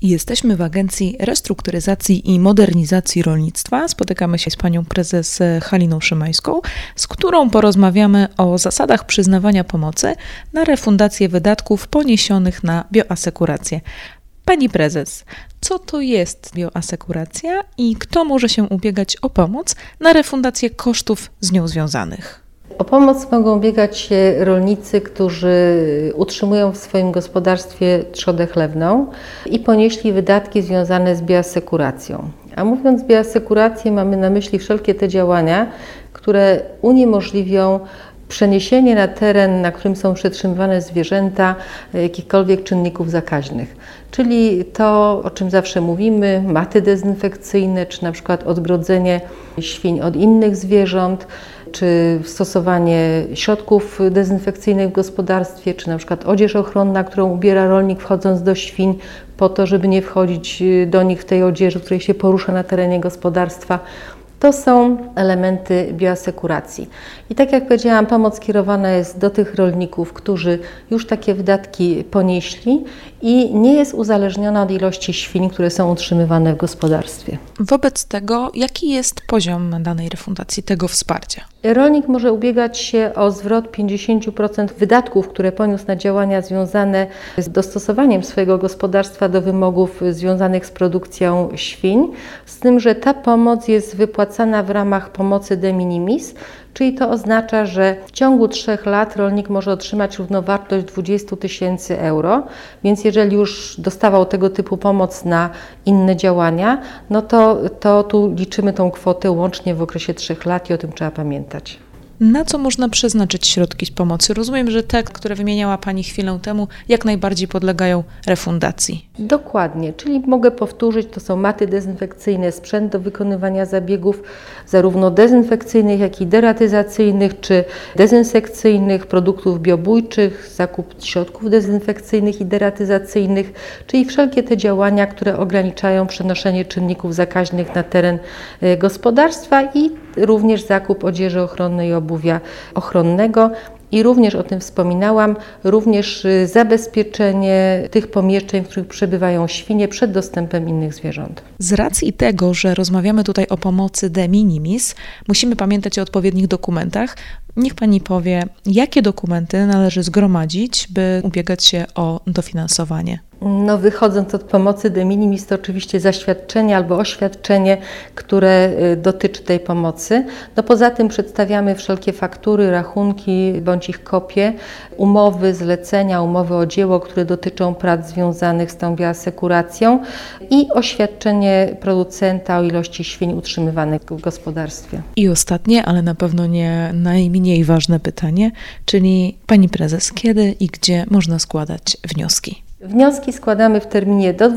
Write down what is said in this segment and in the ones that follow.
Jesteśmy w Agencji Restrukturyzacji i Modernizacji Rolnictwa. Spotykamy się z panią prezes Haliną Szymańską, z którą porozmawiamy o zasadach przyznawania pomocy na refundację wydatków poniesionych na bioasekurację. Pani prezes, co to jest bioasekuracja i kto może się ubiegać o pomoc na refundację kosztów z nią związanych? O pomoc mogą ubiegać się rolnicy, którzy utrzymują w swoim gospodarstwie trzodę chlewną i ponieśli wydatki związane z bioasekuracją. A mówiąc bioasekurację, mamy na myśli wszelkie te działania, które uniemożliwią przeniesienie na teren, na którym są przetrzymywane zwierzęta, jakichkolwiek czynników zakaźnych. Czyli to, o czym zawsze mówimy, maty dezynfekcyjne, czy na przykład odgrodzenie świń od innych zwierząt, czy stosowanie środków dezynfekcyjnych w gospodarstwie, czy na przykład odzież ochronna, którą ubiera rolnik wchodząc do świń, po to, żeby nie wchodzić do nich w tej odzieży, w której się porusza na terenie gospodarstwa. To są elementy bioasekuracji. I tak jak powiedziałam, pomoc kierowana jest do tych rolników, którzy już takie wydatki ponieśli i nie jest uzależniona od ilości świń, które są utrzymywane w gospodarstwie. Wobec tego, jaki jest poziom danej refundacji, tego wsparcia? Rolnik może ubiegać się o zwrot 50% wydatków, które poniósł na działania związane z dostosowaniem swojego gospodarstwa do wymogów związanych z produkcją świń, z tym, że ta pomoc jest wypłacana w ramach pomocy de minimis, czyli to oznacza, że w ciągu 3 lat rolnik może otrzymać równowartość 20 000 euro, więc jeżeli już dostawał tego typu pomoc na inne działania, no to tu liczymy tą kwotę łącznie w okresie 3 lat i o tym trzeba pamiętać. Na co można przeznaczyć środki z pomocy? Rozumiem, że te, które wymieniała Pani chwilę temu, jak najbardziej podlegają refundacji. Dokładnie, czyli mogę powtórzyć, to są maty dezynfekcyjne, sprzęt do wykonywania zabiegów zarówno dezynfekcyjnych, jak i deratyzacyjnych czy dezynsekcyjnych, produktów biobójczych, zakup środków dezynfekcyjnych i deratyzacyjnych, czyli wszelkie te działania, które ograniczają przenoszenie czynników zakaźnych na teren gospodarstwa i również zakup odzieży ochronnej i obuwia ochronnego. I również o tym wspominałam, również zabezpieczenie tych pomieszczeń, w których przebywają świnie przed dostępem innych zwierząt. Z racji tego, że rozmawiamy tutaj o pomocy de minimis, musimy pamiętać o odpowiednich dokumentach. Niech Pani powie, jakie dokumenty należy zgromadzić, by ubiegać się o dofinansowanie? No, wychodząc od pomocy de minimis, to oczywiście zaświadczenie albo oświadczenie, które dotyczy tej pomocy. No, poza tym przedstawiamy wszelkie faktury, rachunki bądź ich kopie, umowy, zlecenia, umowy o dzieło, które dotyczą prac związanych z tą bioasekuracją i oświadczenie producenta o ilości świń utrzymywanych w gospodarstwie. I ostatnie, ale na pewno nie najmniej ważne pytanie, czyli Pani prezes, kiedy i gdzie można składać wnioski? Wnioski składamy w terminie do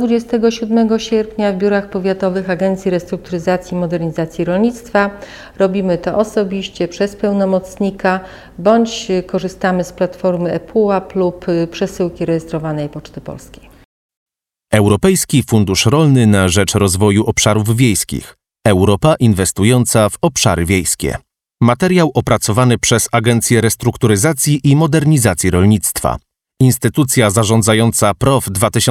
27 sierpnia w biurach powiatowych Agencji Restrukturyzacji i Modernizacji Rolnictwa. Robimy to osobiście przez pełnomocnika, bądź korzystamy z platformy ePUAP lub przesyłki rejestrowanej Poczty Polskiej. Europejski Fundusz Rolny na rzecz Rozwoju Obszarów Wiejskich. Europa inwestująca w obszary wiejskie. Materiał opracowany przez Agencję Restrukturyzacji i Modernizacji Rolnictwa. Instytucja zarządzająca PROW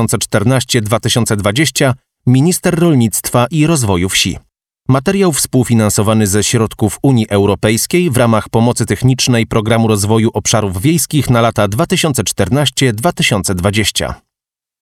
2014-2020, Minister Rolnictwa i Rozwoju Wsi. Materiał współfinansowany ze środków Unii Europejskiej w ramach pomocy technicznej Programu Rozwoju Obszarów Wiejskich na lata 2014-2020.